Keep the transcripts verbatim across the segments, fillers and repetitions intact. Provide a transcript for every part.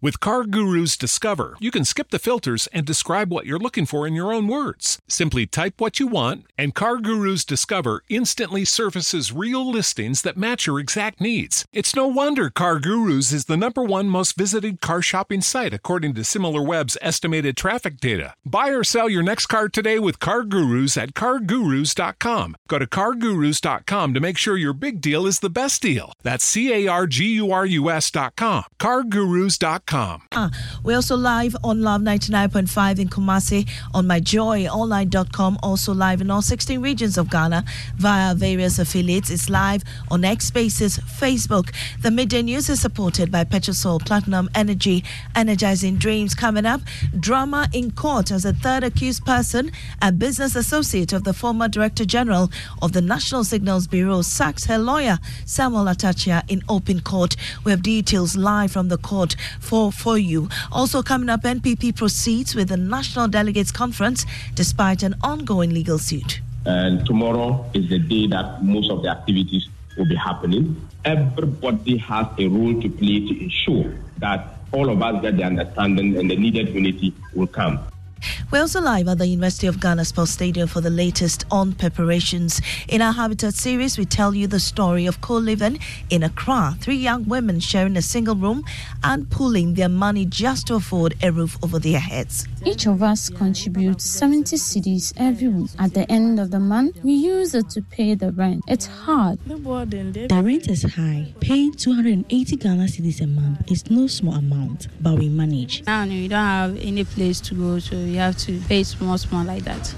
With CarGurus Discover, you can skip the filters and describe what you're looking for in your own words. Simply type what you want, and CarGurus Discover instantly surfaces real listings that match your exact needs. It's no wonder CarGurus is the number one most visited car shopping site according to SimilarWeb's estimated traffic data. Buy or sell your next car today with CarGurus at car gurus dot com. Go to car gurus dot com to make sure your big deal is the best deal. That's C A R G U R U S dot com. car gurus dot com. Ah, we're also live on Love ninety-nine point five in Kumasi, on my joy online dot com, also live in all sixteen regions of Ghana via various affiliates. It's live on X Spaces, Facebook. The midday news is supported by Petrosol Platinum Energy, energizing dreams. Coming up, drama in court as a third accused person and business associate of the former Director General of the National Signals Bureau sacks her lawyer, Samuel Atachia, in open court. We have details live from the court for for you. Also coming up, N P P proceeds with the National Delegates Conference despite an ongoing legal suit. And tomorrow is the day that most of the activities will be happening. Everybody has a role to play to ensure that all of us get the understanding and the needed unity will come. We're also live at the University of Ghana Sports Stadium for the latest on preparations. In our Habitat series, we tell you the story of co-living in Accra. Three young women sharing a single room and pooling their money just to afford a roof over their heads. Each of us contributes seventy cedis every week. At the end of the month, we use it to pay the rent. It's hard. The rent is high. Paying two hundred eighty Ghana cedis a month is no small amount, but we manage. Now you don't have any place to go, so you have to pay small, small like that.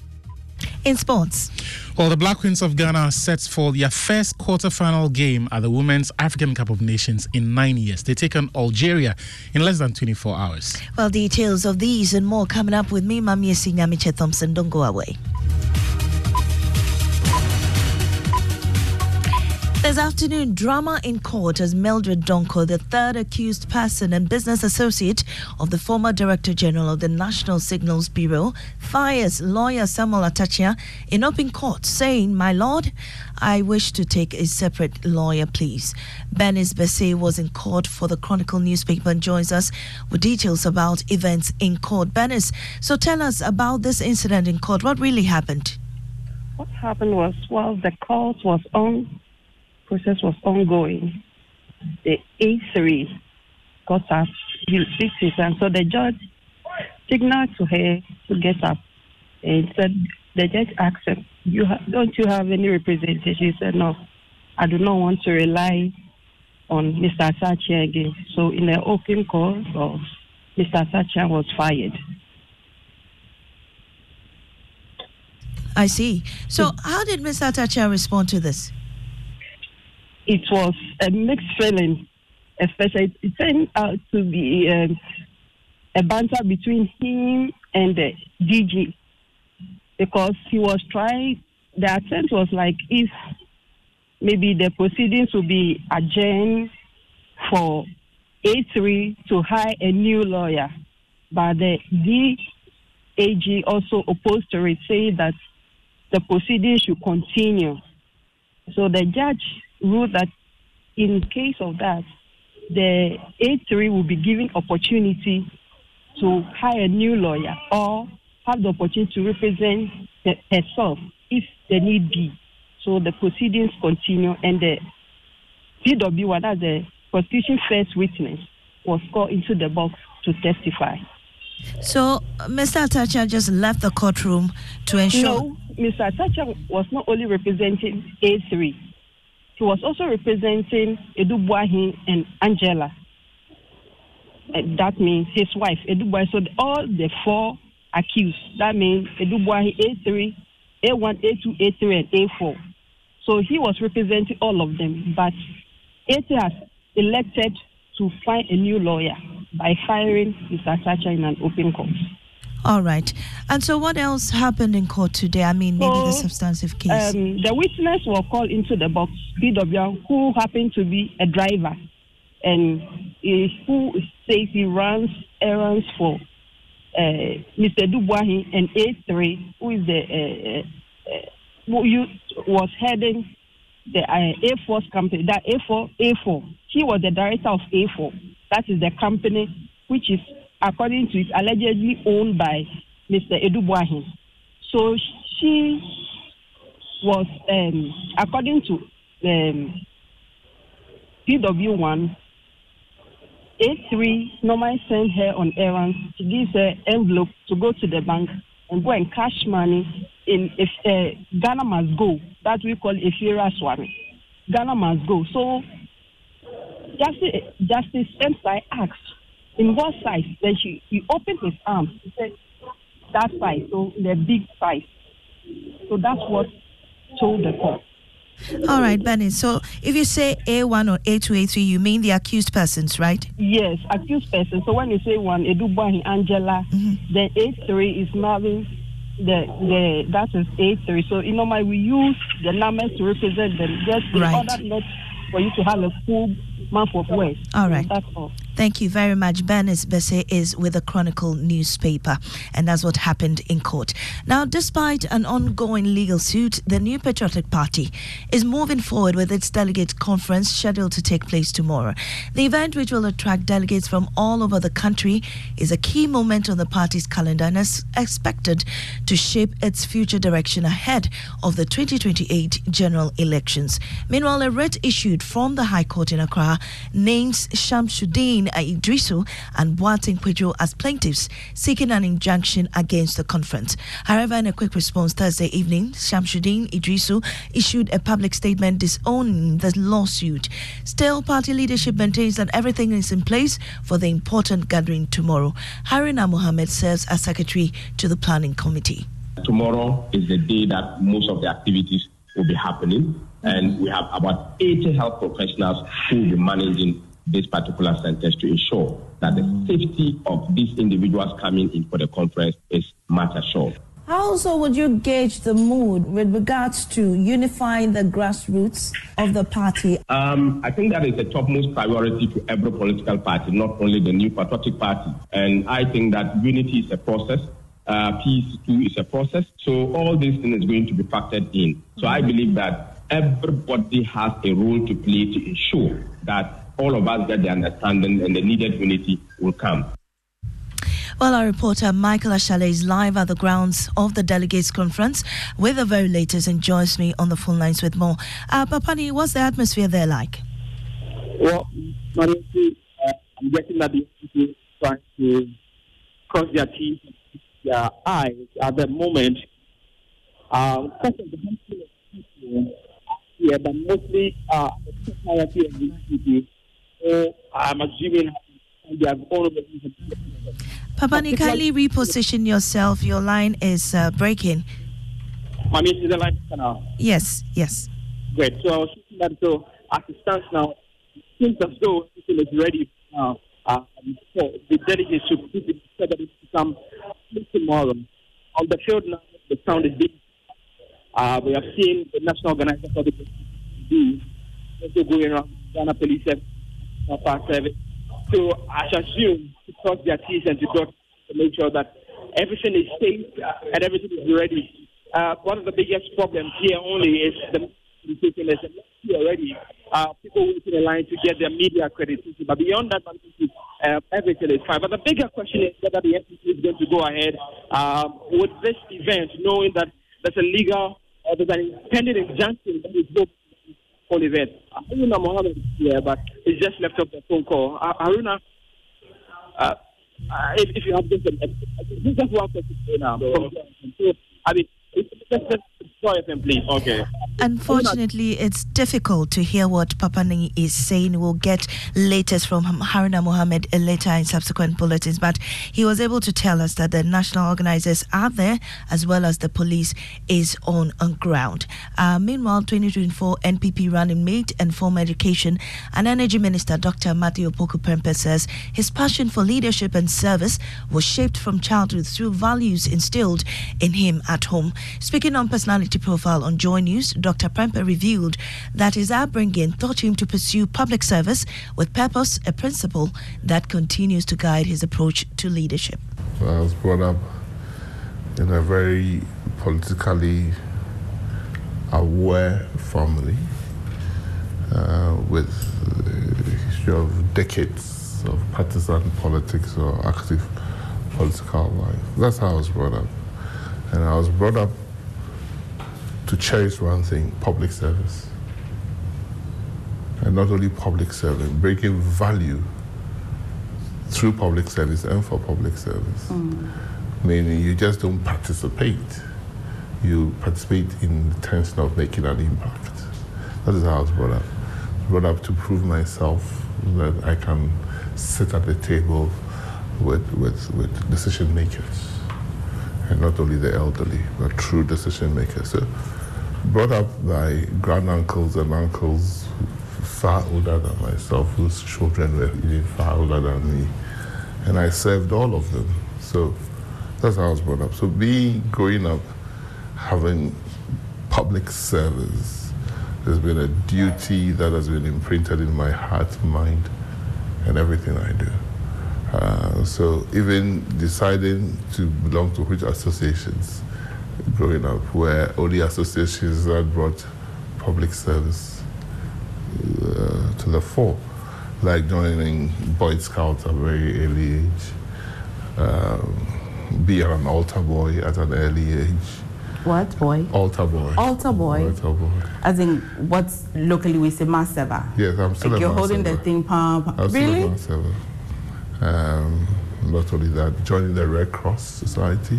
In sports. Well, the Black Queens of Ghana are set for their first quarter-final game at the Women's African Cup of Nations in nine years. They take on Algeria in less than twenty-four hours. Well, details of these and more coming up with me, Mami Esinyamiche Thompson. Don't go away. This afternoon, drama in court as Mildred Donko, the third accused person and business associate of the former Director General of the National Signals Bureau, fires lawyer Samuel Atachia in open court, saying, "My lord, I wish to take a separate lawyer, please." Bernice Bessé was in court for the Chronicle newspaper and joins us with details about events in court. Bernice, so tell us about this incident in court. What really happened? What happened was, while the court was on, process was ongoing, the A three got up, and so the judge signaled to her to get up and said, the judge asked her, you ha- don't you have any representation? She said, no, I do not want to rely on Mister Atachia again. So in the open court, uh, Mister Atachia was fired. I see. So how did Mister Atachia respond to this? It was a mixed feeling, especially it turned out to be um, a banter between him and the D G, because he was trying, the attempt was like if maybe the proceedings will be adjourned for A three to hire a new lawyer, but the D A G also opposed to it, saying that the proceedings should continue. So the judge ruled that in case of that, the A three will be given opportunity to hire a new lawyer or have the opportunity to represent the, herself if the need be. So the proceedings continue, and the P W, that's the prosecution first witness, was called into the box to testify. So Mister Atachia just left the courtroom to ensure... No, Mister Atachia was not only representing A three, he was also representing Edu Boahin and Angela. And that means his wife, Edu Boahin. So all the four accused, that means Edu Boahin, A three, A one, A two, A three, and A four. So he was representing all of them. But A three has elected to find a new lawyer by firing Mister Atachia in an open court. All right. And so what else happened in court today? I mean, maybe so, the substantive case. Um, the witness was called into the box, P W, who happened to be a driver, and is, who says he runs errands for uh, Mister Dubois and A three, who is the uh, uh, who you, was heading the uh, A Force company, that A four, A four. He was the director of A four. That is the company which is, according to it, allegedly owned by Mister Edu Boahin. So she was, um, according to um, P W one, A three normally sent her on errands. She gives her envelope to go to the bank and go and cash money in if uh, Ghana must go. That we call Efira Swami. Ghana must go. So Justice, Justice Sensai asked, in what size? Then she he opened his arms. He said, that size, so the big size. So that's what told the court. All right, Benny. So if you say A one or A two, A three, you mean the accused persons, right? Yes, accused persons. So when you say one, Edu Boahin Angela, mm-hmm. then A three is Marvin, the the that is A three. So you know, my we use the numbers to represent them. Just in right. order not for you to have a full month of work. All right. So that's all. Thank you very much. Bernice Besse is with the Chronicle newspaper, and that's what happened in court. Now, despite an ongoing legal suit, the New Patriotic Party is moving forward with its delegate conference scheduled to take place tomorrow. The event, which will attract delegates from all over the country, is a key moment on the party's calendar and is expected to shape its future direction ahead of the twenty twenty-eight general elections. Meanwhile, a writ issued from the High Court in Accra names Shamsuddin Idrisu and Boateng Pedro as plaintiffs seeking an injunction against the conference. However, in a quick response Thursday evening, Shamsuddin Idrisu issued a public statement disowning the lawsuit. Still, party leadership maintains that everything is in place for the important gathering tomorrow. Haruna Mohammed serves as secretary to the planning committee. Tomorrow is the day that most of the activities will be happening, and we have about eighty health professionals who will be managing these particular centers to ensure that the safety of these individuals coming in for the conference is much assured. How also would you gauge the mood with regards to unifying the grassroots of the party? Um, I think that is the topmost priority to every political party, not only the New Patriotic Party. And I think that unity is a process. Uh, peace too is a process. So all these things is going to be factored in. So I believe that everybody has a role to play to ensure that all of us get the understanding and the needed unity will come. Well, our reporter Michael Ashale is live at the grounds of the Delegates Conference with the very latest and joins me on the phone lines with more. Uh, Papani, what's the atmosphere there like? Well, uh, I'm getting that the people trying to cross their teeth, their eyes at the moment. Uh, yeah, but mostly uh, the society of these people. So I'm assuming they have all of the Papani, kindly reposition yourself. Your line is uh, breaking. I mean, is the line now? Yes, yes. Great. So I was thinking that so as it stands now, it seems as though people is ready now. Uh, so the delegates should be come tomorrow. On the field now, the sound is big. Uh, we have seen the national organizer for the do also going around Ghana Police Service. So I shall assume to cross their T's and to dot to make sure that everything is safe and everything is ready. Uh, one of the biggest problems here only is the communication is already. Uh, people waiting in line to get their media accreditation. But beyond that, uh, everything is fine. But the bigger question is whether the N P C is going to go ahead uh, with this event, knowing that there's a legal or there's an pending injunction that is both for the event. Haruna Mohammed is here, but he's just left off the phone call. Uh, Haruna, uh, uh, if, if you have this, uh, this is just one question now. So, I mean, just, just destroy F M, please. Okay. Unfortunately, it's difficult to hear what Papani is saying. We'll get latest from Haruna Mohammed later in subsequent bulletins, but he was able to tell us that the national organizers are there as well as the police is on, on ground. Uh, meanwhile, twenty twenty-four N P P running mate and former Education and Energy Minister Doctor Matthew Opoku Prempeh says his passion for leadership and service was shaped from childhood through values instilled in him at home. Speaking on personality profile on Joy News, Doctor Prempeh revealed that his upbringing taught him to pursue public service with purpose, a principle that continues to guide his approach to leadership. I was brought up in a very politically aware family uh, with a history of decades sense of partisan politics or active political life. That's how I was brought up. And I was brought up to cherish one thing, public service. And not only public service, bringing value through public service and for public service. Mm. Meaning you just don't participate. You participate in the intention of making an impact. That is how I was brought up. Brought up to prove myself that I can sit at the table with, with, with decision makers. And not only the elderly, but true decision makers. So, brought up by granduncles and uncles far older than myself, whose children were even far older than me. And I served all of them. So that's how I was brought up. So being, growing up, having public service has been a duty that has been imprinted in my heart, mind, and everything I do. Uh, so even deciding to belong to which associations growing up, where only associations that brought public service uh, to the fore, like joining Boy Scouts at a very early age, um, being an altar boy at an early age. What boy? Altar boy. Altar boy. Altar boy. As in, what's locally we say mass server? Yes, I'm still like a you're mass holding server. the thing, pump. I'm really? Still a mass server. Um, not only that, joining the Red Cross Society.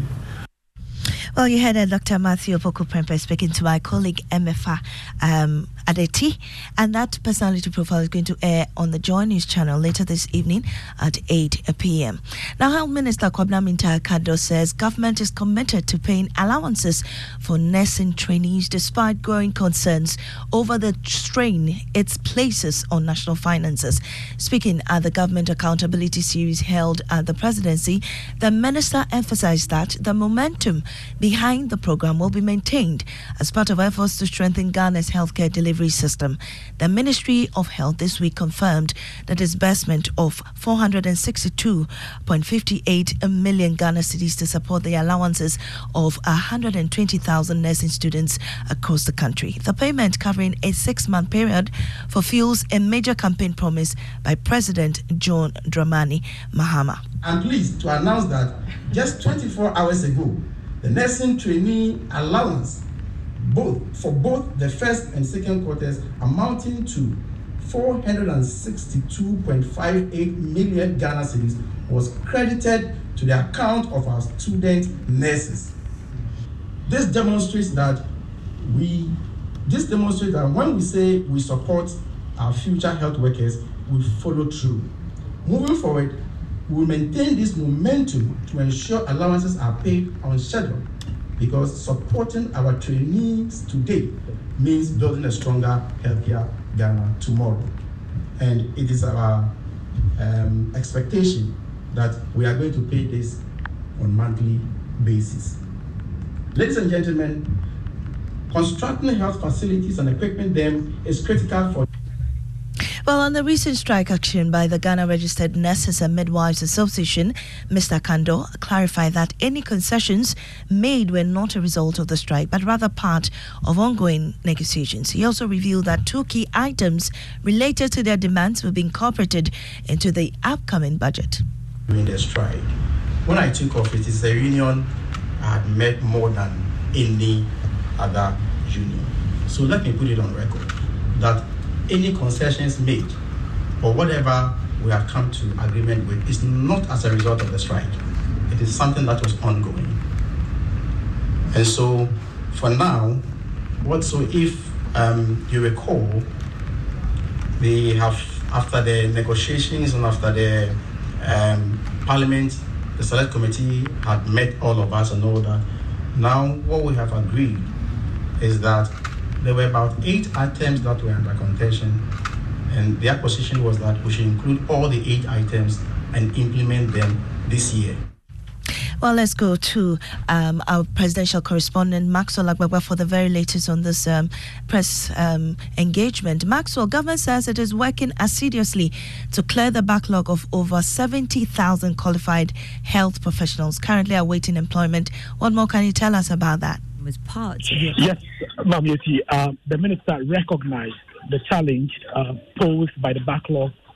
Well, you heard uh, Doctor Matthew Opoku-Prempeh speaking to my colleague Emefa um, Adeti, and that personality profile is going to air on the Joy News channel later this evening at eight p.m. Now, Health Minister Kwabena Mintah-Kado says government is committed to paying allowances for nursing trainees despite growing concerns over the strain it places on national finances. Speaking at the Government Accountability Series held at the Presidency, the minister emphasized that the momentum behind the program will be maintained as part of efforts to strengthen Ghana's healthcare delivery system. The Ministry of Health this week confirmed the disbursement of four hundred sixty-two point five eight million Ghana cedis to support the allowances of one hundred twenty thousand nursing students across the country. The payment, covering a six-month period, fulfills a major campaign promise by President John Dramani Mahama. I'm pleased to announce that just twenty-four hours ago, the nursing trainee allowance, both for both the first and second quarters, amounting to four hundred sixty-two point five eight million Ghana cedis, was credited to the account of our student nurses. This demonstrates that we, this demonstrates that when we say we support our future health workers, we follow through. Moving forward, we will maintain this momentum to ensure allowances are paid on schedule, because supporting our trainees today means building a stronger healthcare Ghana tomorrow. And it is our um, expectation that we are going to pay this on a monthly basis. Ladies and gentlemen, constructing health facilities and equipping them is critical for. Well, on the recent strike action by the Ghana Registered Nurses and Midwives Association, Mister Kando clarified that any concessions made were not a result of the strike, but rather part of ongoing negotiations. He also revealed that two key items related to their demands will be incorporated into the upcoming budget. During the strike, when I took office, it's a union I had met more than any other union. So let me put it on record that any concessions made or whatever we have come to agreement with is not as a result of the strike. It is something that was ongoing. And so for now, what so if um, you recall, they have, after the negotiations and after the um, parliament, the select committee had met all of us and all that. Now what we have agreed is that there were about eight items that were under contention, and their position was that we should include all the eight items and implement them this year. Well, let's go to um, our presidential correspondent, Maxwell Agbagba, for the very latest on this um, press um, engagement. Maxwell, government says it is working assiduously to clear the backlog of over seventy thousand qualified health professionals currently awaiting employment. What more can you tell us about that? Was part of your... Yes, Mamleti, uh, the minister recognized the challenge uh, posed by the backlog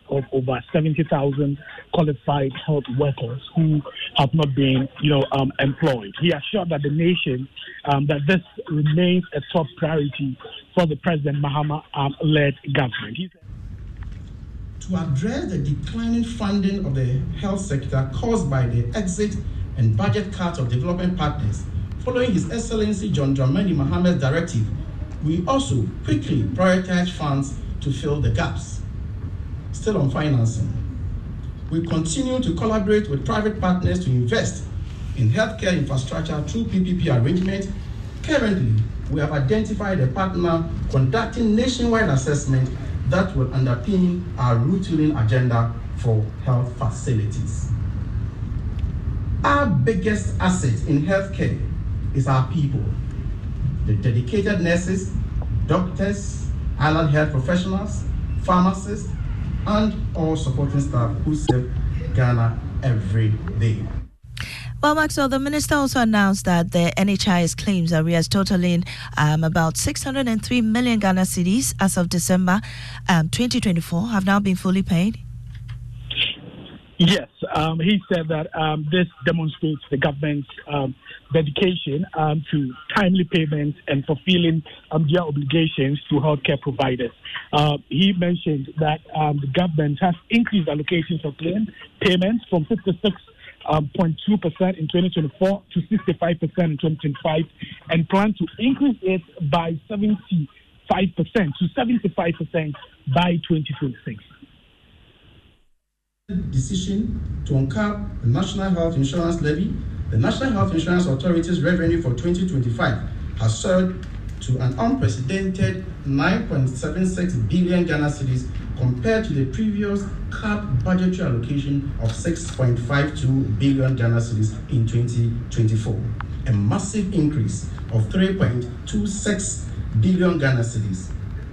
of over seventy thousand qualified health workers who have not been, you know, um, employed. He assured that the nation um, that this remains a top priority for the President Mahama-led government. He said, to address the declining funding of the health sector caused by the exit and budget cuts of development partners, following His Excellency John Dramani Mahama's directive, we also quickly prioritized funds to fill the gaps. Still on financing, we continue to collaborate with private partners to invest in healthcare infrastructure through P P P arrangement. Currently, we have identified a partner conducting nationwide assessment that will underpin our routine agenda for health facilities. Our biggest asset in healthcare is our people, the dedicated nurses, doctors, allied health professionals, pharmacists, and all supporting staff who serve Ghana every day. Well, Maxwell, the minister also announced that the N H I S claims arrears totaling um, about six hundred three million Ghana cedis as of December um, twenty twenty-four have now been fully paid. Yes, um, he said that um, this demonstrates the government's um, dedication um, to timely payments and fulfilling um, their obligations to healthcare providers. Uh, he mentioned that um, the government has increased allocations of payments from fifty-six Um, zero point two percent in twenty twenty-four to sixty-five percent in twenty twenty-five, and plan to increase it by seventy-five percent to seventy-five percent by twenty twenty-six. Decision to uncap the National Health Insurance Levy, the National Health Insurance Authority's revenue for twenty twenty-five has surged to an unprecedented nine point seven six billion Ghana cedis compared to the previous capped budgetary allocation of six point five two billion Ghana cedis in twenty twenty-four, a massive increase of three point two six billion Ghana cedis.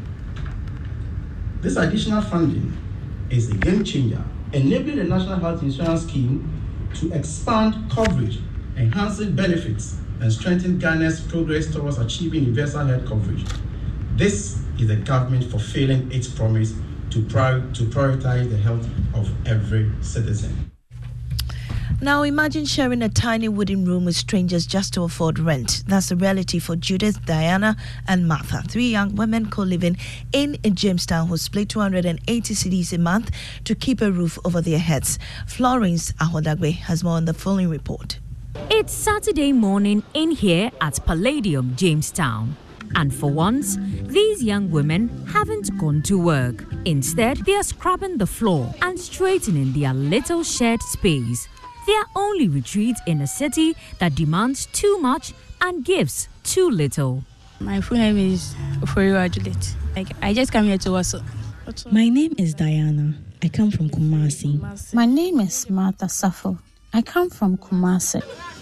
This additional funding is a game changer, enabling the National Health Insurance Scheme to expand coverage, enhancing benefits, and strengthen Ghana's progress towards achieving universal health coverage. This is the government fulfilling its promise to, prior, to prioritize the health of every citizen. Now imagine sharing a tiny wooden room with strangers just to afford rent. That's the reality for Judith, Diana, and Martha, three young women co-living in Jamestown who split two hundred eighty cedis a month to keep a roof over their heads. Florence Ahodagbe has more on the following report. It's Saturday morning in here at Palladium, Jamestown. And for once, these young women haven't gone to work. Instead, they are scrubbing the floor and straightening their little shared space. Their only retreat in a city that demands too much and gives too little. My full name is Oforiwa Juliet. Like, I just come here to Warsaw. My name is Diana. I come from Kumasi. My name is Martha Safo. I come from Kumasi.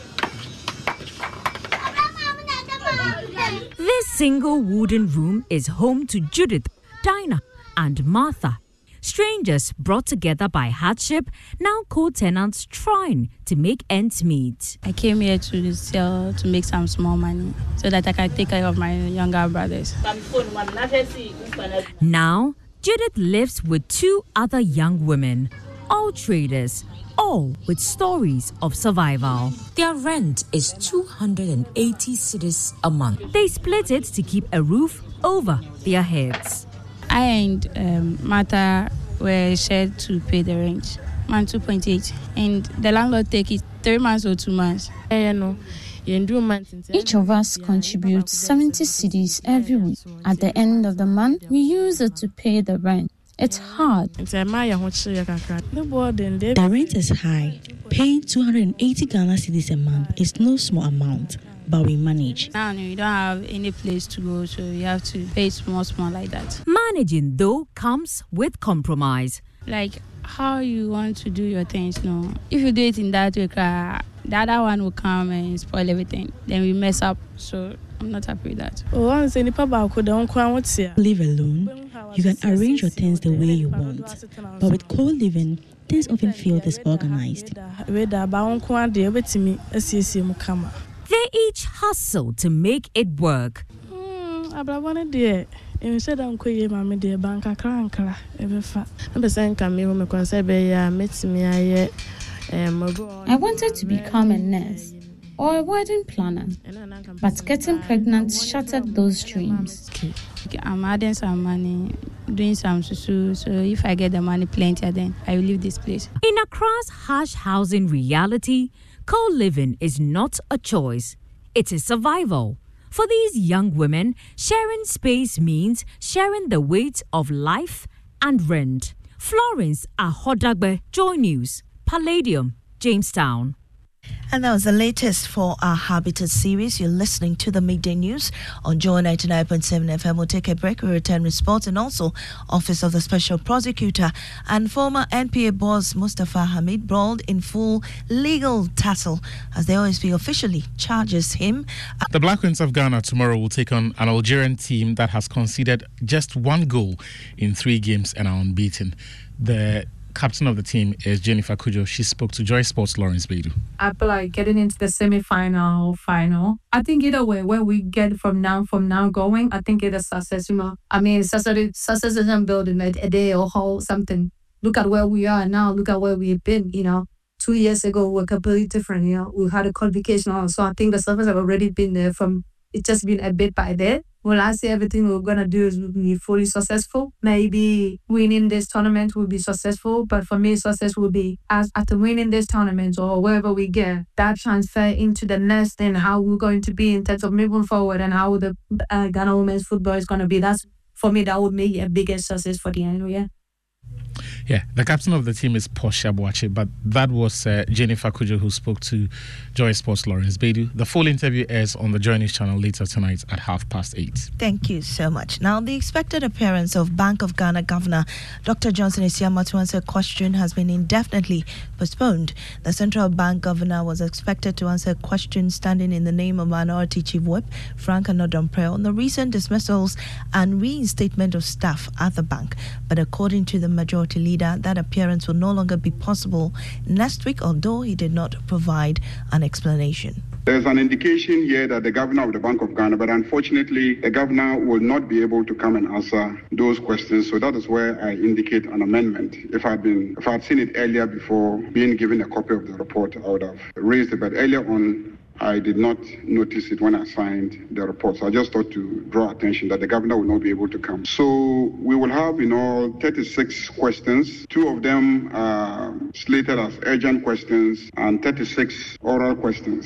This single wooden room is home to Judith, Dinah, and Martha. Strangers brought together by hardship, now co-tenants trying to make ends meet. I came here to sell to make some small money so that I can take care of my younger brothers. Now, Judith lives with two other young women, all traders, all with stories of survival. Their rent is two hundred eighty cedis a month. They split it to keep a roof over their heads. I and um, Martha were shared to pay the rent, man two point eight, and the landlord take it three months or two months. Each of us contributes seventy cedis every week. At the end of the month, we use it to pay the rent. It's hard. The rent is high. Paying two hundred eighty Ghana cedis a month is no small amount, but we manage. Now you don't have any place to go, so you have to pay small, small like that. Managing, though, comes with compromise. Like how you want to do your things, no. If you do it in that way, the other one will come and spoil everything. Then we mess up, so I'm not happy with that. Live alone, you can arrange your things the way you want. But with co-living, things often feel disorganized. They each hustle to make it work. You said I'm queer, mammy, dear bank, a crank, ever fat. I'm saying, come here, my concern, I met me. I I wanted to become a nurse or a wedding planner, but getting pregnant shattered those dreams. I'm adding some money, doing some susu, so if I get the money plenty, then I will leave this place. In Accra's harsh housing reality, co-living is not a choice, it is survival. For these young women, sharing space means sharing the weight of life and rent. Florence Ahodagbe, Joy News, Palladium, Jamestown. And that was the latest for our Habitat series. You're listening to the Midday News on Joy ninety-nine point seven F M. We'll take a break. We'll return with sports and also Office of the Special Prosecutor and former N P A boss Mustafa Hamid brawled in full legal tussle as the O S P officially charges him. The Black Queens of Ghana tomorrow will take on an Algerian team that has conceded just one goal in three games and are unbeaten. The captain of the team is Jennifer Kujo. She spoke to Joy Sports' Lawrence Beidou. I feel like getting into the semi-final, final. I think either way, where we get from now, from now going, I think it's a success. You know, I mean, success, success isn't building a, a day or whole something. Look at where we are now. Look at where we've been. You know, two years ago we were completely different. You know, we had a qualification also. I think the success have already been there. From it's just been a bit by bit. Well, I say everything we're going to do is be fully successful. Maybe winning this tournament will be successful, but for me, success will be as after winning this tournament or wherever we get, that transfer into the next thing, how we're going to be in terms of moving forward and how the uh, Ghana women's football is going to be. That's, for me, that would make a biggest success for the end, yeah. Yeah, the captain of the team is Posh Abuache, but that was uh, Jennifer Kujo who spoke to Joy Sports' Lawrence Beidou. The full interview airs on the Joy News channel later tonight at half past eight. Thank you so much. Now, the expected appearance of Bank of Ghana Governor Doctor Johnson Isiama to answer a question has been indefinitely postponed. The Central Bank Governor was expected to answer a question standing in the name of Minority Chief Whip Frank Anodompreh on the recent dismissals and reinstatement of staff at the bank. But according to the majority leader, that appearance will no longer be possible next week, although he did not provide an explanation. There's an indication here that the governor of the Bank of Ghana, but unfortunately, the governor will not be able to come and answer those questions. So that is where I indicate an amendment. If I'd been, if I'd seen it earlier before being given a copy of the report, I would have raised it. But earlier on, I did not notice it when I signed the report. So I just thought to draw attention that the governor will not be able to come. So we will have in all thirty-six questions. Two of them are slated as urgent questions and thirty-six oral questions.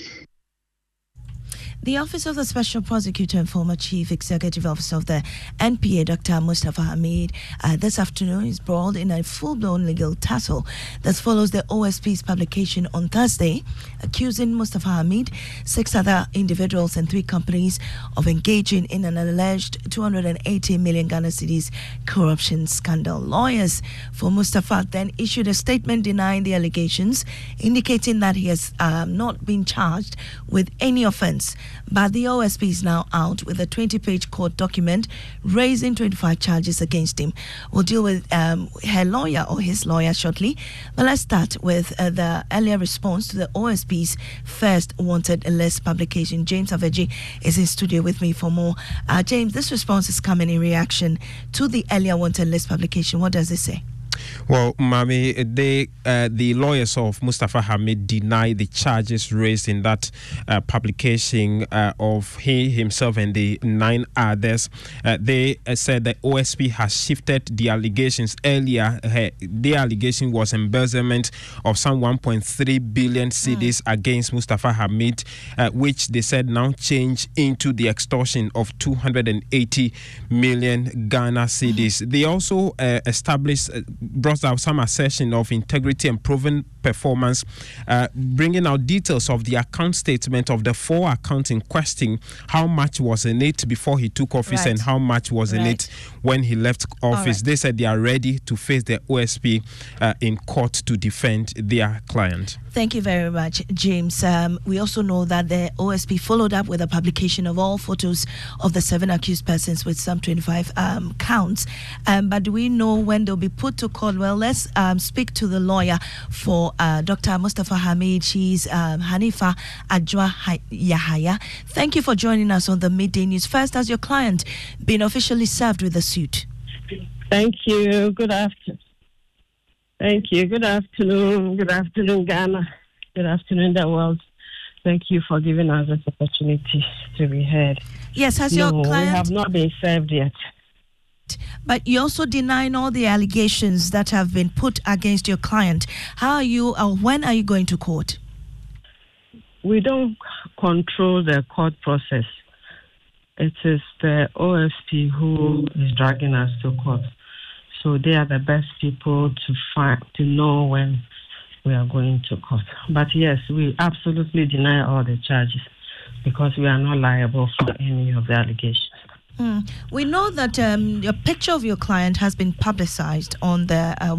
The Office of the Special Prosecutor and former Chief Executive Officer of the N P A, Doctor Mustafa Hamid, uh, this afternoon is brawled in a full-blown legal tussle. This follows the O S P's publication on Thursday, accusing Mustafa Hamid, six other individuals and three companies of engaging in an alleged two hundred eighty million Ghana cedis corruption scandal. Lawyers for Mustafa then issued a statement denying the allegations, indicating that he has um, not been charged with any offense. But the O S P is now out with a twenty-page court document raising twenty-five charges against him. We'll deal with um, her lawyer or his lawyer shortly. But let's start with uh, the earlier response to the O S P's first wanted list publication. James Aveji is in studio with me for more. Uh, James, this response is coming in reaction to the earlier wanted list publication. What does it say? Well, Mami, they, uh, the lawyers of Mustafa Hamid deny the charges raised in that uh, publication uh, of he himself and the nine others. Uh, they uh, said that O S P has shifted the allegations. Earlier, uh, the allegation was embezzlement of some one point three billion cedis mm. against Mustafa Hamid, uh, which they said now changed into the extortion of two hundred eighty million Ghana cedis. Mm. They also uh, established uh, brought out some assertion of integrity and proven performance, uh, bringing out details of the account statement of the four accounts in question, how much was in it before he took office right. and how much was right. in it when he left office. Right. They said they are ready to face the O S P uh, in court to defend their client. Thank you very much, James. Um, we also know that the O S P followed up with a publication of all photos of the seven accused persons with some twenty-five um, counts. Um, but do we know when they'll be put to court? Well, let's um, speak to the lawyer for uh, Doctor Mustafa Hamid. She's um, Hanifa Ajwa Yahaya. Thank you for joining us on the Midday News. First, has your client been officially served with a suit? Thank you. Good afternoon. Thank you. Good afternoon. Good afternoon, Ghana. Good afternoon, the world. Thank you for giving us this opportunity to be heard. Yes, has no, your client... we have not been served yet. But you also denying all the allegations that have been put against your client. How are you, or when are you going to court? We don't control the court process. It is the O S P who is dragging us to court. So they are the best people to find, to know when we are going to court. But yes, we absolutely deny all the charges because we are not liable for any of the allegations. Mm. We know that um, a picture of your client has been publicized on the uh,